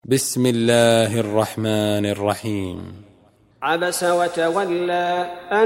بسم الله الرحمن الرحيم. عبس وتولى أن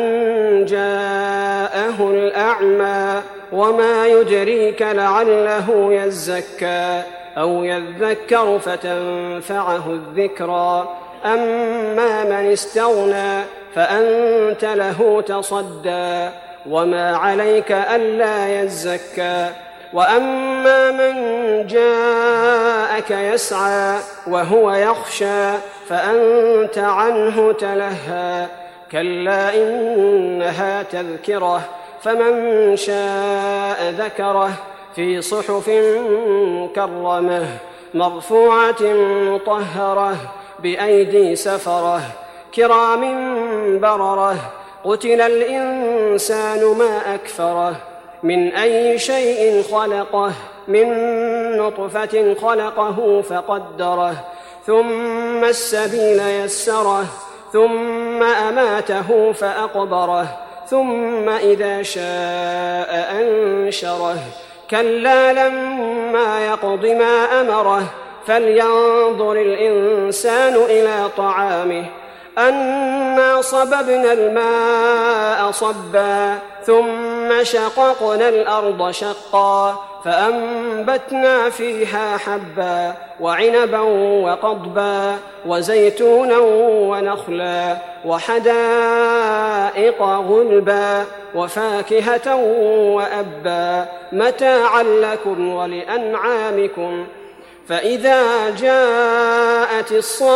جاءه الأعمى وما يدريك لعله يزكى أو يذكر فتنفعه الذكرى أما من استغنى فأنت له تصدى وما عليك ألا يزكى وأما من جاءك يسعى وهو يخشى فأنت عنه تلهى كلا إنها تذكرة فمن شاء ذكره في صحف مكرمة مرفوعة مطهرة بأيدي سفرة كرام بررة قتل الإنسان ما أكفره من أي شيء خلقه من نطفة خلقه فقدره ثم السبيل يسره ثم أماته فأقبره ثم إذا شاء أنشره كلا لما يقض ما أمره فلينظر الإنسان إلى طعامه أنا صببنا الماء صبا ثم شققنا الأرض شقا فأنبتنا فيها حبا وعنبا وقضبا وزيتونا ونخلا وحدائق غلبا وفاكهة وأبا متاعا لكم ولأنعامكم فإذا جاءت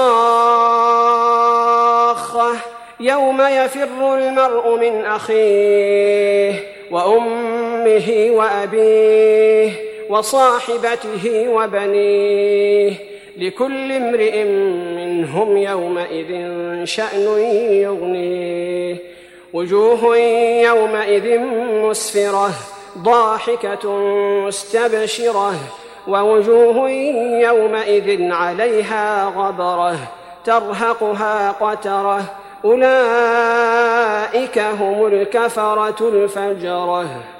الصاخة يوم يفر المرء من أخيه وأمه وأبيه وصاحبته وبنيه لكل امرئ منهم يومئذ شأن يغنيه وجوه يومئذ مسفرة ضاحكة مستبشرة ووجوه يومئذ عليها غبرة ترهقها قترة أولئك هم الكفرة الفجرة.